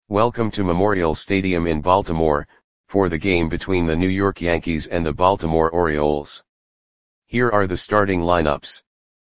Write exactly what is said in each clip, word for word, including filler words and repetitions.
Welcome to Memorial Stadium in Baltimore, for the game between the New York Yankees and the Baltimore Orioles. Here are the starting lineups.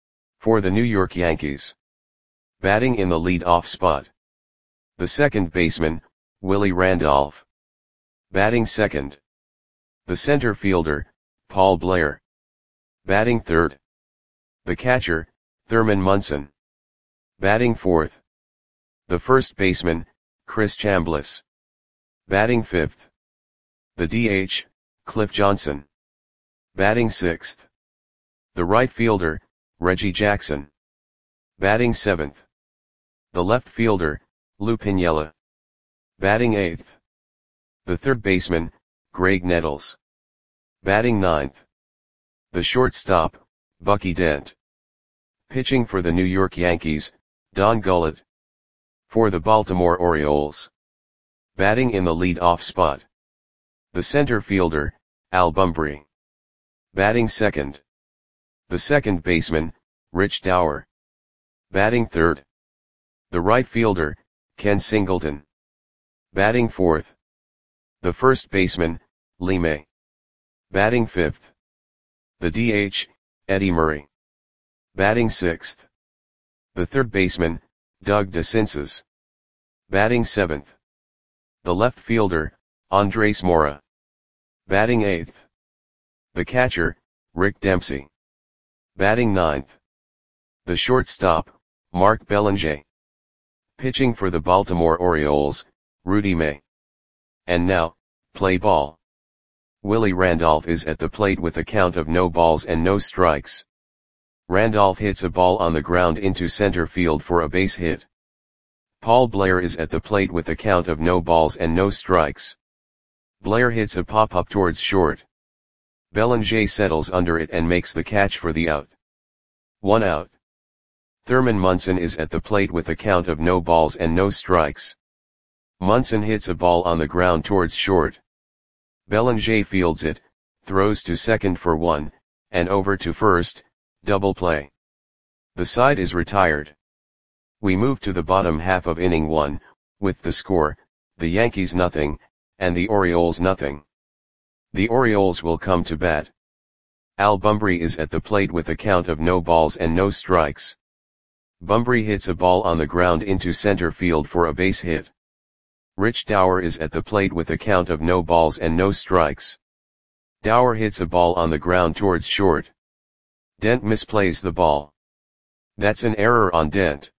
For the New York Yankees. Batting in the lead-off spot. The second baseman, Willie Randolph. Batting second. The center fielder, Paul Blair. Batting third. The catcher, Thurman Munson. Batting fourth. The first baseman, Chris Chambliss. Batting fifth. The D H, Cliff Johnson. Batting sixth. The right fielder, Reggie Jackson. Batting seventh. The left fielder, Lou Piniella. Batting eighth. The third baseman, Graig Nettles. Batting ninth. The shortstop, Bucky Dent. Pitching for the New York Yankees, Don Gullett. For the Baltimore Orioles. Batting in the lead-off spot. The center fielder, Al Bumbry. Batting second. The second baseman, Rich Dauer. Batting third. The right fielder, Ken Singleton. Batting fourth. The first baseman, Lee May. Batting fifth. The D H, Eddie Murray. Batting sixth. The third baseman, Doug DeCinces. Batting seventh. The left fielder, Andres Mora. Batting eighth. The catcher, Rick Dempsey. Batting ninth. The shortstop, Mark Belanger. Pitching for the Baltimore Orioles, Rudy May. And now, play ball. Willie Randolph is at the plate with a count of no balls and no strikes. Randolph hits a ball on the ground into center field for a base hit. Paul Blair is at the plate with a count of no balls and no strikes. Blair hits a pop-up towards short. Belanger settles under it and makes the catch for the out. One out. Thurman Munson is at the plate with a count of no balls and no strikes. Munson hits a ball on the ground towards short. Belanger fields it, throws to second for one, and over to first. Double play. The side is retired. We move to the bottom half of inning one, with the score, the Yankees nothing, and the Orioles nothing. The Orioles will come to bat. Al Bumbry is at the plate with a count of no balls and no strikes. Bumbry hits a ball on the ground into center field for a base hit. Rich Dauer is at the plate with a count of no balls and no strikes. Dauer hits a ball on the ground towards short. Dent misplays the ball. That's an error on Dent.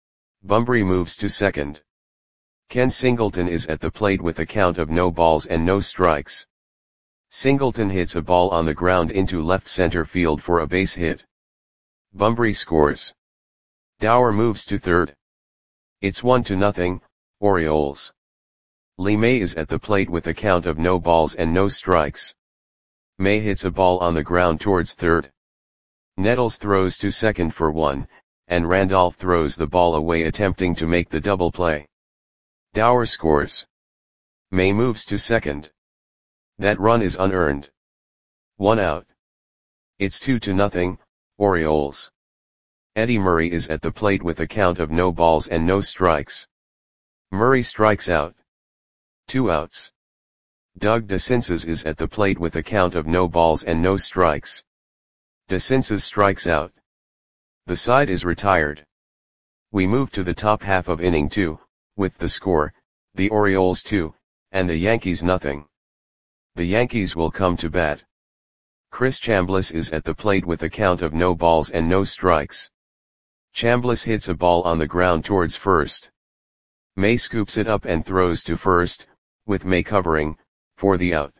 Bumbry moves to second. Ken Singleton is at the plate with a count of no balls and no strikes. Singleton hits a ball on the ground into left center field for a base hit. Bumbry scores. Dauer moves to third. It's one to nothing, Orioles. Lee May is at the plate with a count of no balls and no strikes. May hits a ball on the ground towards third. Nettles throws to second for one, and Randolph throws the ball away attempting to make the double play. Dauer scores. May moves to second. That run is unearned. One out. It's two to nothing, Orioles. Eddie Murray is at the plate with a count of no balls and no strikes. Murray strikes out. Two outs. Doug DeCinces is at the plate with a count of no balls and no strikes. DeCinces strikes out. The side is retired. We move to the top half of inning two, with the score, the Orioles two, and the Yankees nothing. The Yankees will come to bat. Chris Chambliss is at the plate with a count of no balls and no strikes. Chambliss hits a ball on the ground towards first. May scoops it up and throws to first, with May covering, for the out.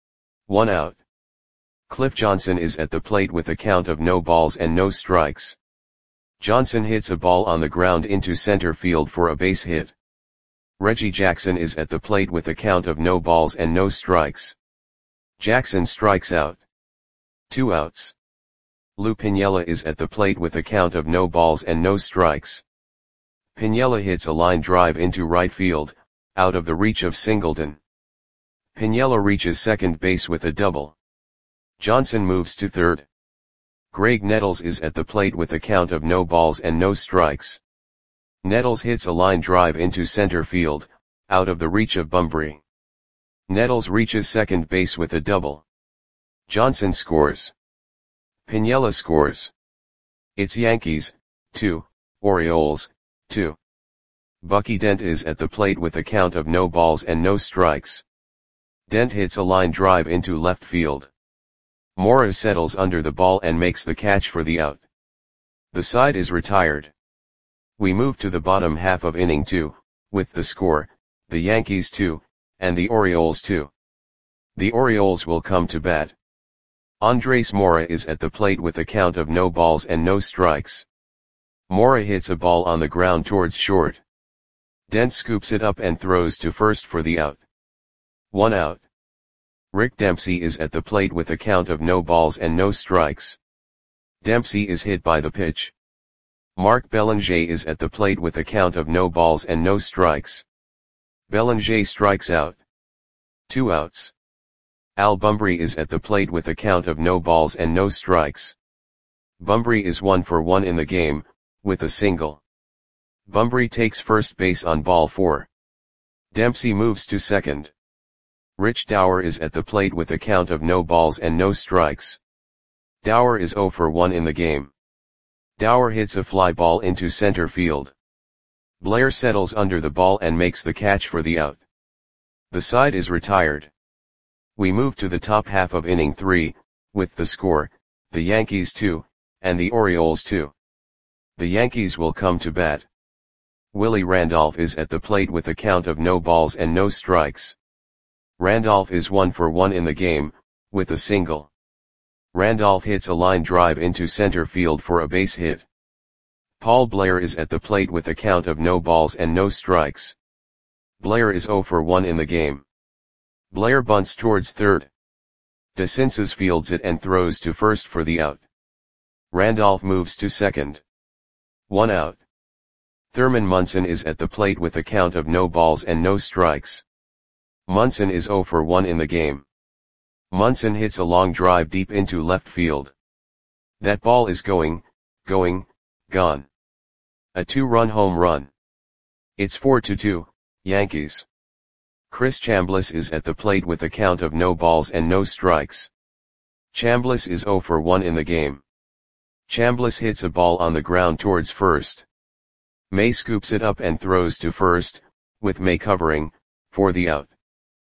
One out. Cliff Johnson is at the plate with a count of no balls and no strikes. Johnson hits a ball on the ground into center field for a base hit. Reggie Jackson is at the plate with a count of no balls and no strikes. Jackson strikes out. Two outs. Lou Piniella is at the plate with a count of no balls and no strikes. Piniella hits a line drive into right field, out of the reach of Singleton. Piniella reaches second base with a double. Johnson moves to third. Graig Nettles is at the plate with a count of no balls and no strikes. Nettles hits a line drive into center field, out of the reach of Bunbury. Nettles reaches second base with a double. Johnson scores. Piniella scores. It's Yankees, two, Orioles, two. Bucky Dent is at the plate with a count of no balls and no strikes. Dent hits a line drive into left field. Mora settles under the ball and makes the catch for the out. The side is retired. We move to the bottom half of inning two, with the score, the Yankees two, and the Orioles two. The Orioles will come to bat. Andres Mora is at the plate with a count of no balls and no strikes. Mora hits a ball on the ground towards short. Dent scoops it up and throws to first for the out. One out. Rick Dempsey is at the plate with a count of no balls and no strikes. Dempsey is hit by the pitch. Mark Belanger is at the plate with a count of no balls and no strikes. Belanger strikes out. Two outs. Al Bunbury is at the plate with a count of no balls and no strikes. Bunbury is one for one in the game, with a single. Bunbury takes first base on ball four. Dempsey moves to second. Rich Dower is at the plate with a count of no balls and no strikes. Dower is zero for one in the game. Dower hits a fly ball into center field. Blair settles under the ball and makes the catch for the out. The side is retired. We move to the top half of inning three, with the score, the Yankees two, and the Orioles two. The Yankees will come to bat. Willie Randolph is at the plate with a count of no balls and no strikes. Randolph is one for one in the game, with a single. Randolph hits a line drive into center field for a base hit. Paul Blair is at the plate with a count of no balls and no strikes. Blair is zero for one in the game. Blair bunts towards third. DeCinces fields it and throws to first for the out. Randolph moves to second. One out. Thurman Munson is at the plate with a count of no balls and no strikes. Munson is zero for one in the game. Munson hits a long drive deep into left field. That ball is going, going, gone. A two-run home run. It's four to two, Yankees. Chris Chambliss is at the plate with a count of no balls and no strikes. Chambliss is zero for one in the game. Chambliss hits a ball on the ground towards first. May scoops it up and throws to first, with May covering, for the out.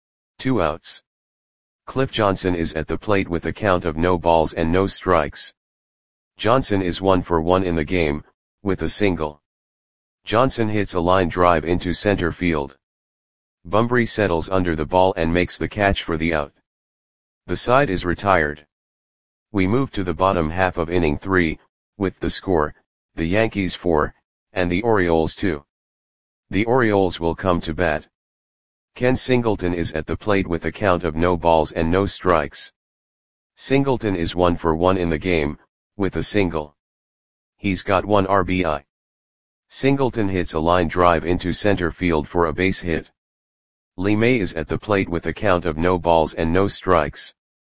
Two outs. Cliff Johnson is at the plate with a count of no balls and no strikes. Johnson is one for one in the game, with a single. Johnson hits a line drive into center field. Bunbury settles under the ball and makes the catch for the out. The side is retired. We move to the bottom half of inning three, with the score, the Yankees four, and the Orioles two. The Orioles will come to bat. Ken Singleton is at the plate with a count of no balls and no strikes. Singleton is one for one in the game, with a single. He's got one R B I. Singleton hits a line drive into center field for a base hit. Lee May is at the plate with a count of no balls and no strikes.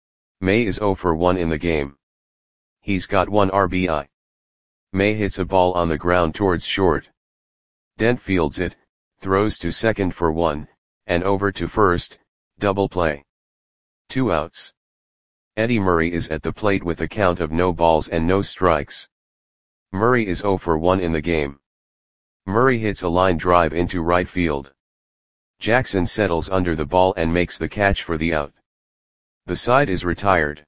May is zero for one in the game. He's got one R B I. May hits a ball on the ground towards short. Dent fields it, throws to second for one, and over to first, double play. Two outs. Eddie Murray is at the plate with a count of no balls and no strikes. Murray is zero for one in the game. Murray hits a line drive into right field. Jackson settles under the ball and makes the catch for the out. The side is retired.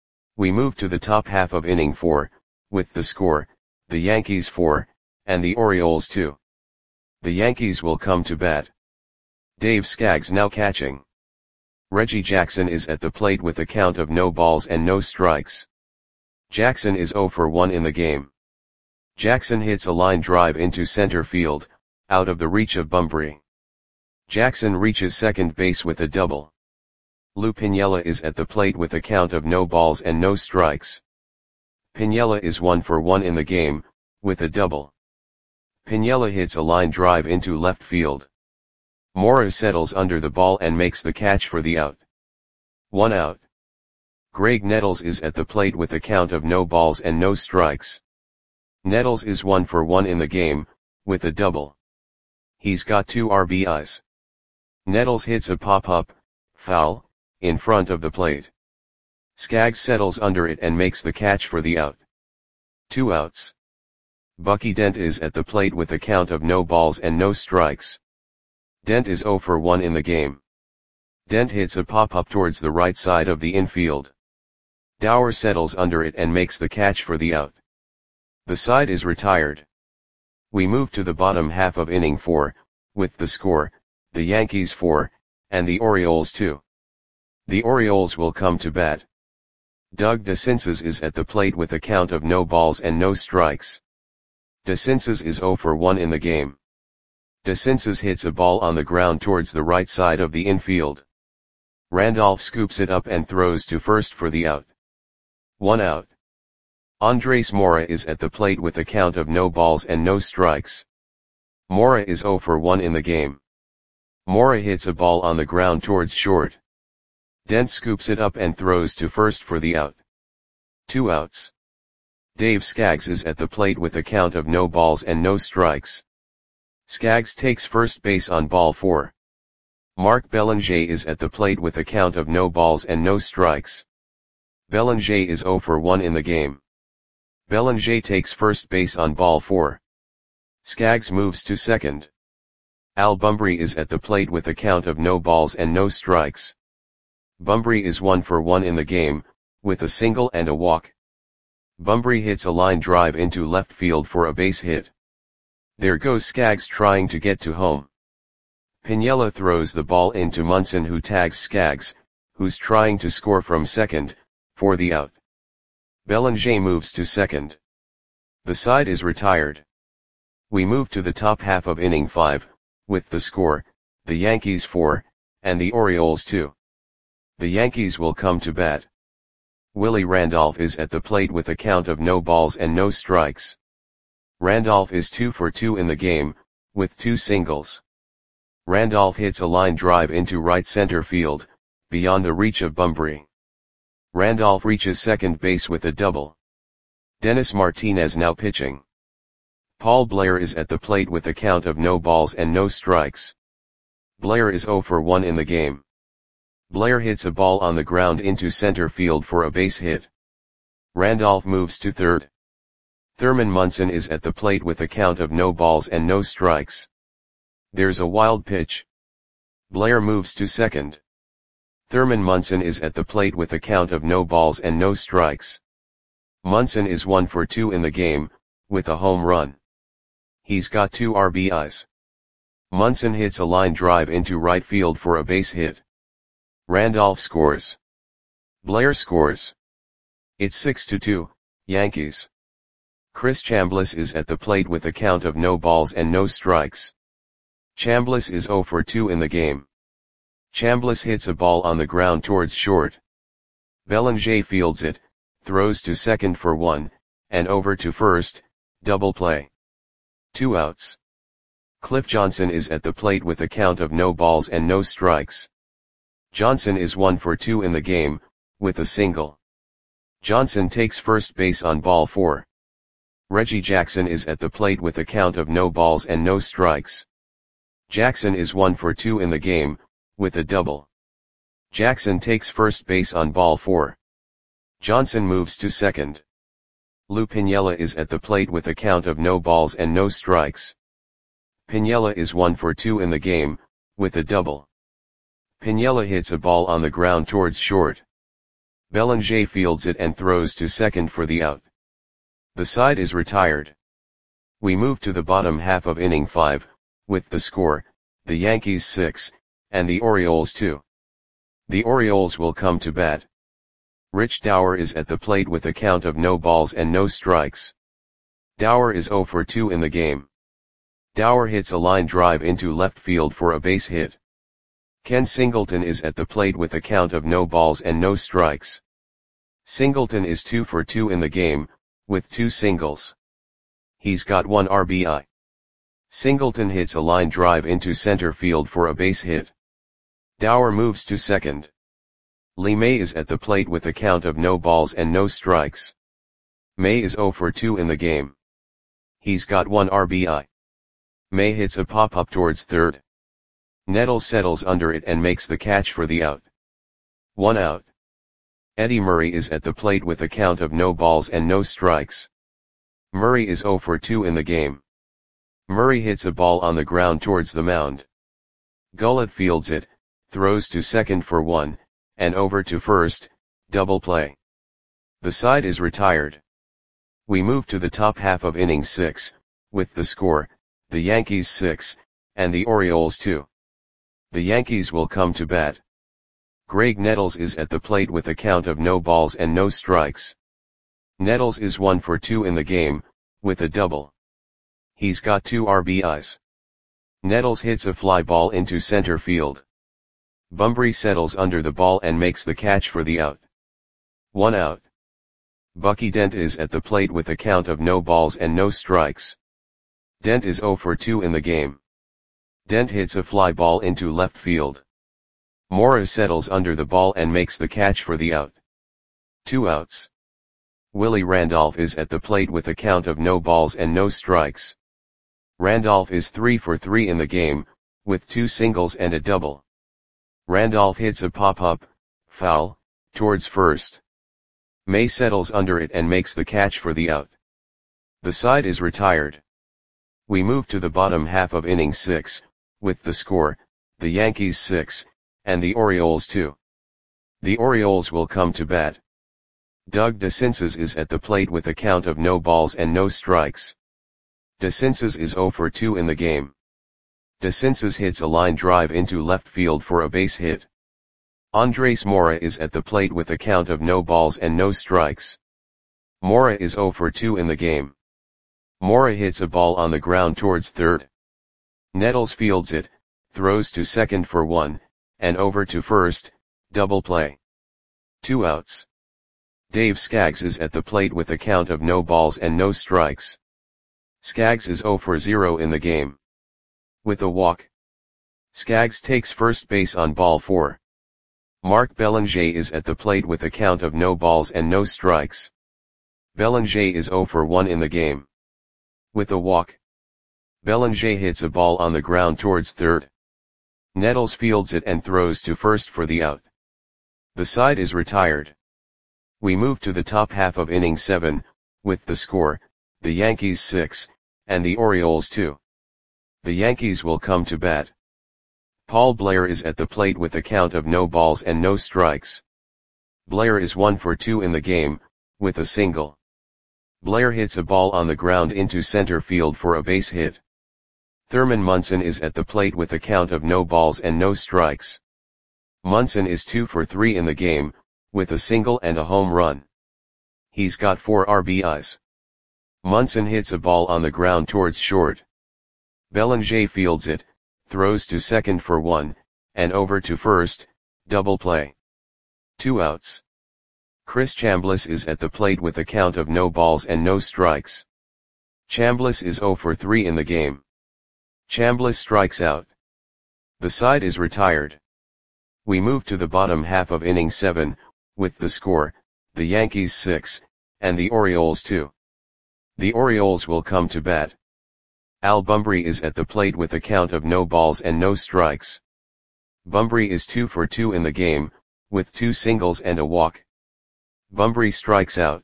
We move to the top half of inning four, with the score, the Yankees four, and the Orioles two. The Yankees will come to bat. Dave Skaggs now catching. Reggie Jackson is at the plate with a count of no balls and no strikes. Jackson is zero for one in the game. Jackson hits a line drive into center field, out of the reach of Bunbury. Jackson reaches second base with a double. Lou Piniella is at the plate with a count of no balls and no strikes. Piniella is one for one in the game, with a double. Piniella hits a line drive into left field. Mora settles under the ball and makes the catch for the out. One out. Greg Nettles is at the plate with a count of no balls and no strikes. Nettles is one for one in the game, with a double. He's got two R B Is. Nettles hits a pop-up, foul, in front of the plate. Skaggs settles under it and makes the catch for the out. Two outs. Bucky Dent is at the plate with a count of no balls and no strikes. Dent is oh for one in the game. Dent hits a pop-up towards the right side of the infield. Dower settles under it and makes the catch for the out. The side is retired. We move to the bottom half of inning four, with the score, the Yankees four, and the Orioles two. The Orioles will come to bat. Doug DeCinces is at the plate with a count of no balls and no strikes. DeCinces is oh for one in the game. DeCinces hits a ball on the ground towards the right side of the infield. Randolph scoops it up and throws to first for the out. One out. Andres Mora is at the plate with a count of no balls and no strikes. Mora is oh for one in the game. Mora hits a ball on the ground towards short. Dent scoops it up and throws to first for the out. Two outs. Dave Skaggs is at the plate with a count of no balls and no strikes. Skaggs takes first base on ball four. Mark Belanger is at the plate with a count of no balls and no strikes. Belanger is oh for one in the game. Belanger takes first base on ball four. Skaggs moves to second. Al Bumbry is at the plate with a count of no balls and no strikes. Bumbry is one for one in the game, with a single and a walk. Bumbry hits a line drive into left field for a base hit. There goes Skaggs trying to get to home. Piniella throws the ball into Munson, who tags Skaggs, who's trying to score from second, for the out. Belanger moves to second. The side is retired. We move to the top half of inning five, with the score, the Yankees four, and the Orioles two. The Yankees will come to bat. Willie Randolph is at the plate with a count of no balls and no strikes. Randolph is two for two in the game, with two singles. Randolph hits a line drive into right center field, beyond the reach of Bumbry. Randolph reaches second base with a double. Dennis Martinez now pitching. Paul Blair is at the plate with a count of no balls and no strikes. Blair is oh for one in the game. Blair hits a ball on the ground into center field for a base hit. Randolph moves to third. Thurman Munson is at the plate with a count of no balls and no strikes. There's a wild pitch. Blair moves to second. Thurman Munson is at the plate with a count of no balls and no strikes. Munson is one for two in the game, with a home run. He's got two R B Is. Munson hits a line drive into right field for a base hit. Randolph scores. Blair scores. It's six to two, Yankees. Chris Chambliss is at the plate with a count of no balls and no strikes. Chambliss is oh for two in the game. Chambliss hits a ball on the ground towards short. Belanger fields it, throws to second for one, and over to first, double play. Two outs. Cliff Johnson is at the plate with a count of no balls and no strikes. Johnson is one for two in the game, with a single. Johnson takes first base on ball four. Reggie Jackson is at the plate with a count of no balls and no strikes. Jackson is one for two in the game, with a double. Jackson takes first base on ball four. Johnson moves to second. Lou Piniella is at the plate with a count of no balls and no strikes. Piniella is one for two in the game, with a double. Piniella hits a ball on the ground towards short. Belanger fields it and throws to second for the out. The side is retired. We move to the bottom half of inning five, with the score, the Yankees six, and the Orioles two. The Orioles will come to bat. Rich Dower is at the plate with a count of no balls and no strikes. Dower is oh for two in the game. Dower hits a line drive into left field for a base hit. Ken Singleton is at the plate with a count of no balls and no strikes. Singleton is two for two in the game, with two singles. He's got one R B I. Singleton hits a line drive into center field for a base hit. Dower moves to second. Lee May is at the plate with a count of no balls and no strikes. May is oh for two in the game. He's got one R B I. May hits a pop-up towards third. Nettles settles under it and makes the catch for the out. One out. Eddie Murray is at the plate with a count of no balls and no strikes. Murray is oh for two in the game. Murray hits a ball on the ground towards the mound. Gullett fields it, throws to second for one, and over to first, double play. The side is retired. We move to the top half of inning six, with the score, the Yankees six, and the Orioles two. The Yankees will come to bat. Graig Nettles is at the plate with a count of no balls and no strikes. Nettles is one for two in the game, with a double. He's got two R B Is. Nettles hits a fly ball into center field. Bunbury settles under the ball and makes the catch for the out. One out. Bucky Dent is at the plate with a count of no balls and no strikes. Dent is oh for two in the game. Dent hits a fly ball into left field. Mora settles under the ball and makes the catch for the out. Two outs. Willie Randolph is at the plate with a count of no balls and no strikes. Randolph is three for three in the game, with two singles and a double. Randolph hits a pop-up, foul, towards first. May settles under it and makes the catch for the out. The side is retired. We move to the bottom half of inning six, with the score, the Yankees six, and the Orioles two. The Orioles will come to bat. Doug DeCinces is at the plate with a count of no balls and no strikes. DeCinces is oh for two in the game. DeCinces hits a line drive into left field for a base hit. Andres Mora is at the plate with a count of no balls and no strikes. Mora is oh for two in the game. Mora hits a ball on the ground towards third. Nettles fields it, throws to second for one, and over to first, double play. Two outs. Dave Skaggs is at the plate with a count of no balls and no strikes. Skaggs is oh for zero in the game. With a walk. Skaggs takes first base on ball four. Mark Belanger is at the plate with a count of no balls and no strikes. Belanger is oh for one in the game. With a walk. Belanger hits a ball on the ground towards third. Nettles fields it and throws to first for the out. The side is retired. We move to the top half of inning seven, with the score, the Yankees six, and the Orioles two. The Yankees will come to bat. Paul Blair is at the plate with a count of no balls and no strikes. Blair is one for two in the game, with a single. Blair hits a ball on the ground into center field for a base hit. Thurman Munson is at the plate with a count of no balls and no strikes. Munson is two for three in the game, with a single and a home run. He's got four R B Is. Munson hits a ball on the ground towards short. Belanger fields it, throws to second for one, and over to first, double play. Two outs. Chris Chambliss is at the plate with a count of no balls and no strikes. Chambliss is oh for three in the game. Chambliss strikes out. The side is retired. We move to the bottom half of inning seven, with the score, the Yankees six, and the Orioles two. The Orioles will come to bat. Al Bunbury is at the plate with a count of no balls and no strikes. Bunbury is two for two in the game, with two singles and a walk. Bunbury strikes out.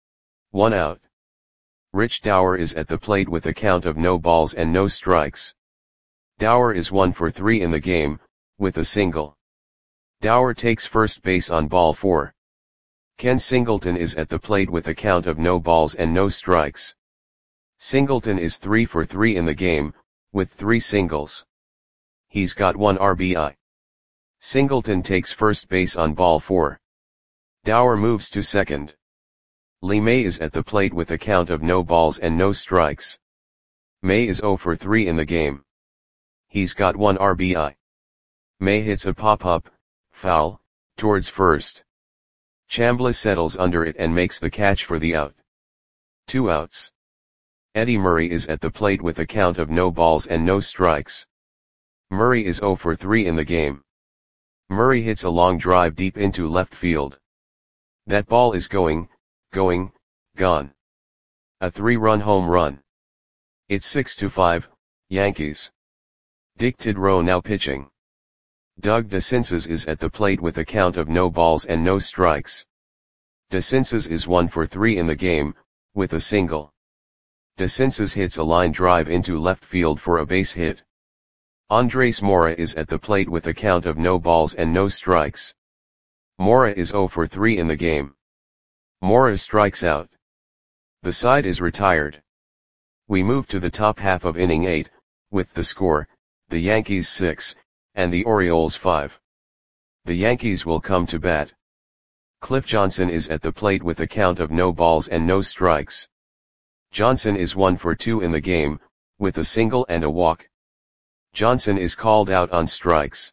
One out. Rich Dower is at the plate with a count of no balls and no strikes. Dower is one for three in the game, with a single. Dower takes first base on ball four. Ken Singleton is at the plate with a count of no balls and no strikes. Singleton is three for three in the game, with three singles. He's got one R B I. Singleton takes first base on ball four. Dower moves to second. Lee May is at the plate with a count of no balls and no strikes. May is oh for three in the game. He's got one R B I. May hits a pop-up, foul, towards first. Chambliss settles under it and makes the catch for the out. Two outs. Eddie Murray is at the plate with a count of no balls and no strikes. Murray is oh for three in the game. Murray hits a long drive deep into left field. That ball is going, going, gone. A three-run home run. It's six to five, Yankees. Dick Tidrow now pitching. Doug DeCinces is at the plate with a count of no balls and no strikes. DeCinces is one for three in the game, with a single. DeCinces hits a line drive into left field for a base hit. Andres Mora is at the plate with a count of no balls and no strikes. Mora is zero for three in the game. Mora strikes out. The side is retired. We move to the top half of inning eight, with the score, the Yankees six, and the Orioles five. The Yankees will come to bat. Cliff Johnson is at the plate with a count of no balls and no strikes. Johnson is one for two in the game, with a single and a walk. Johnson is called out on strikes.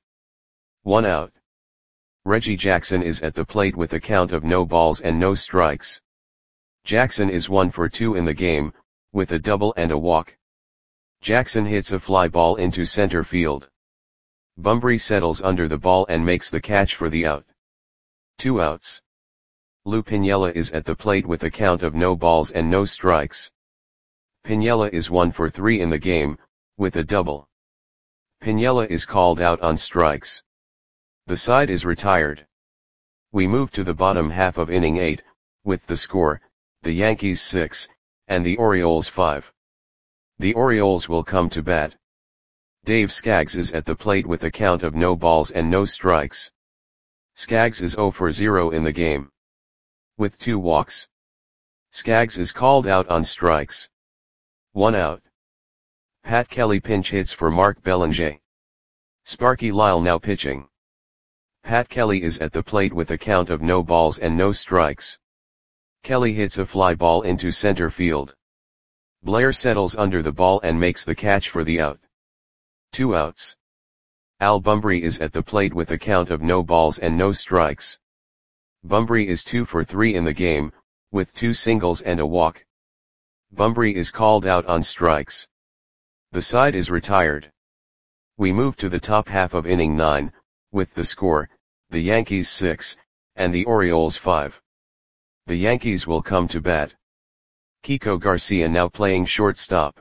One out. Reggie Jackson is at the plate with a count of no balls and no strikes. Jackson is one for two in the game, with a double and a walk. Jackson hits a fly ball into center field. Bunbury settles under the ball and makes the catch for the out. Two outs. Lou Piniella is at the plate with a count of no balls and no strikes. Piniella is one for three in the game, with a double. Piniella is called out on strikes. The side is retired. We move to the bottom half of inning eight, with the score, the Yankees six, and the Orioles five. The Orioles will come to bat. Dave Skaggs is at the plate with a count of no balls and no strikes. Skaggs is zero for zero in the game, with two walks. Skaggs is called out on strikes. One out. Pat Kelly pinch hits for Mark Belanger. Sparky Lyle now pitching. Pat Kelly is at the plate with a count of no balls and no strikes. Kelly hits a fly ball into center field. Blair settles under the ball and makes the catch for the out. Two outs. Al Bunbury is at the plate with a count of no balls and no strikes. Bunbury is two for three in the game, with two singles and a walk. Bunbury is called out on strikes. The side is retired. We move to the top half of inning nine, with the score, the Yankees six, and the Orioles five. The Yankees will come to bat. Kiko Garcia now playing shortstop.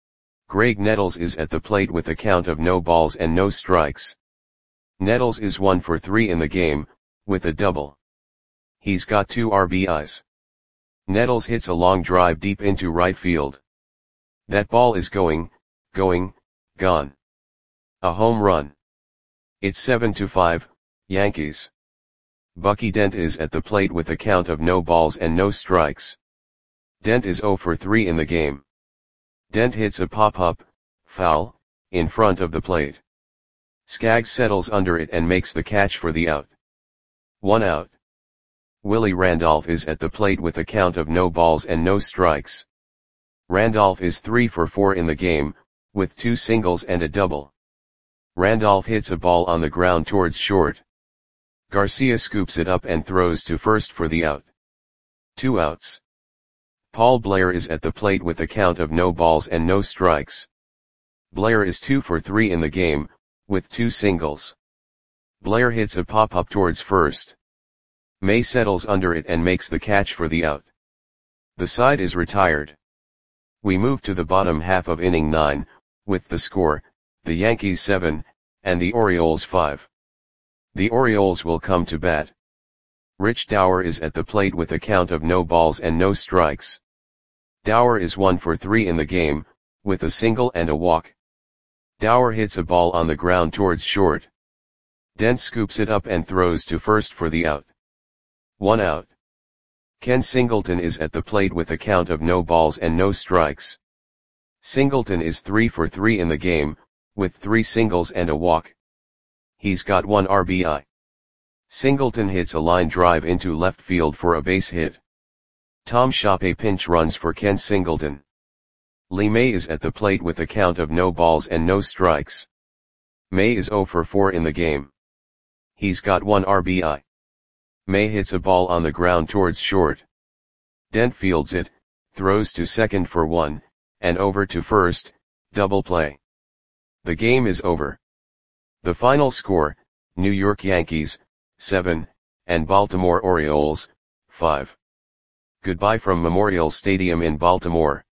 Greg Nettles is at the plate with a count of no balls and no strikes. Nettles is one for three in the game, with a double. He's got two R B Is. Nettles hits a long drive deep into right field. That ball is going, going, gone. A home run. It's seven to five, Yankees. Bucky Dent is at the plate with a count of no balls and no strikes. Dent is zero for three in the game. Dent hits a pop-up, foul, in front of the plate. Skaggs settles under it and makes the catch for the out. One out. Willie Randolph is at the plate with a count of no balls and no strikes. Randolph is three for four in the game, with two singles and a double. Randolph hits a ball on the ground towards short. Garcia scoops it up and throws to first for the out. Two outs. Paul Blair is at the plate with a count of no balls and no strikes. Blair is two for three in the game, with two singles. Blair hits a pop-up towards first. May settles under it and makes the catch for the out. The side is retired. We move to the bottom half of inning nine, with the score, the Yankees seven, and the Orioles five. The Orioles will come to bat. Rich Dower is at the plate with a count of no balls and no strikes. Dower is one for three in the game, with a single and a walk. Dower hits a ball on the ground towards short. Dent scoops it up and throws to first for the out. One out. Ken Singleton is at the plate with a count of no balls and no strikes. Singleton is three for three in the game, with three singles and a walk. He's got one R B I. Singleton hits a line drive into left field for a base hit. Tom Shoppe pinch runs for Ken Singleton. Lee May is at the plate with a count of no balls and no strikes. May is zero for four in the game. He's got one R B I. May hits a ball on the ground towards short. Dent fields it, throws to second for one, and over to first, double play. The game is over. The final score, New York Yankees, seven, and Baltimore Orioles, five. Goodbye from Memorial Stadium in Baltimore.